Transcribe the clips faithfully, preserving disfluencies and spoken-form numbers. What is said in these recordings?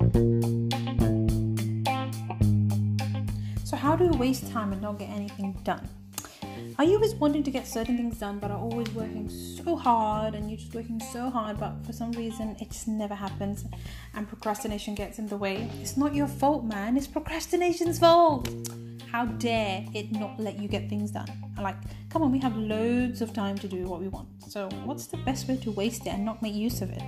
So how do you waste time and not get anything done? Are you always wanting to get certain things done but are always working so hard and you're just working so hard but for some reason it just never happens and procrastination gets in the way? It's not your fault, man. It's procrastination's fault. How dare it not let you get things done? Like, come on, we have loads of time to do what we want. So what's the best way to waste it and not make use of it?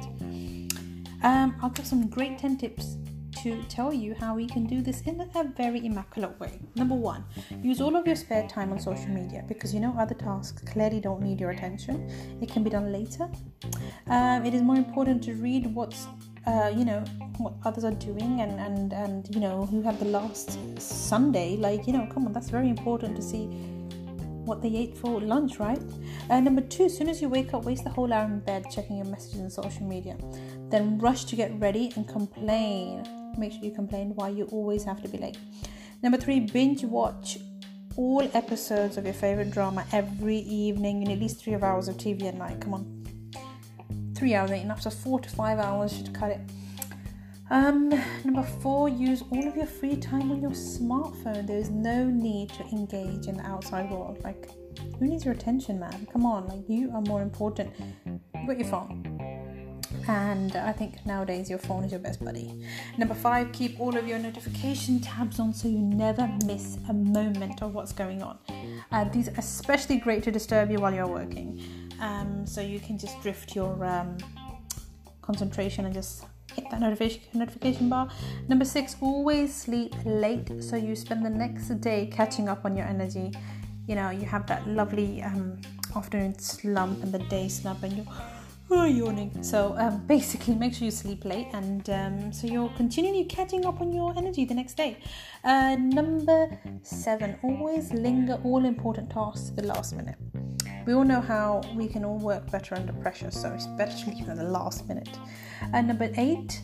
Um, I'll give some great ten tips to tell you how we can do this in a very immaculate way. Number one, use all of your spare time on social media because you know other tasks clearly don't need your attention. It can be done later. Um, it is more important to read what's uh, you know what others are doing and and and you know who had the last Sunday. Like, you know, come on, that's very important to see what they ate for lunch, right? Uh, number two, as soon as you wake up, waste the whole hour in bed checking your messages and social media. Then rush to get ready and complain. Make sure you complain why you always have to be late. Number three, binge watch all episodes of your favorite drama every evening. You need at least three hours of T V at night. Come on. Three hours ain't enough, so four to five hours should cut it. Um, number four, use all of your free time on your smartphone. There is no need to engage in the outside world. Like, who needs your attention, man? Come on, like, you are more important. You've got your phone. And I think nowadays your phone is your best buddy. Number five, keep all of your notification tabs on so you never miss a moment of what's going on. Uh, these are especially great to disturb you while you're working. Um, so you can just drift your um, concentration and just hit that notification notification bar. Number six, always sleep late so you spend the next day catching up on your energy. You know, you have that lovely um, afternoon slump and the day slump and you're oh, yawning. So um, basically make sure you sleep late and um, so you're continually catching up on your energy the next day. Uh, number seven, always linger all important tasks to the last minute. We all know how we can all work better under pressure, so it's better to leave at the last minute. And number eight,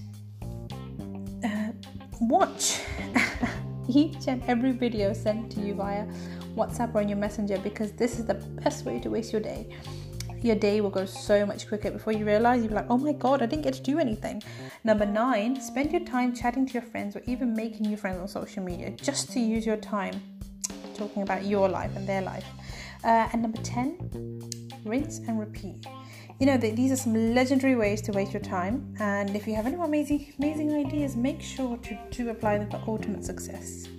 uh, watch each and every video sent to you via WhatsApp or in your messenger because this is the best way to waste your day. Your day will go so much quicker. Before you realize, you'll be like, oh my god, I didn't get to do anything. Number nine, spend your time chatting to your friends or even making new friends on social media just to use your time talking about your life and their life. Uh, and number ten, rinse and repeat. You know, th- these are some legendary ways to waste your time. And if you have any more amazing, amazing ideas, make sure to, to apply them for ultimate success.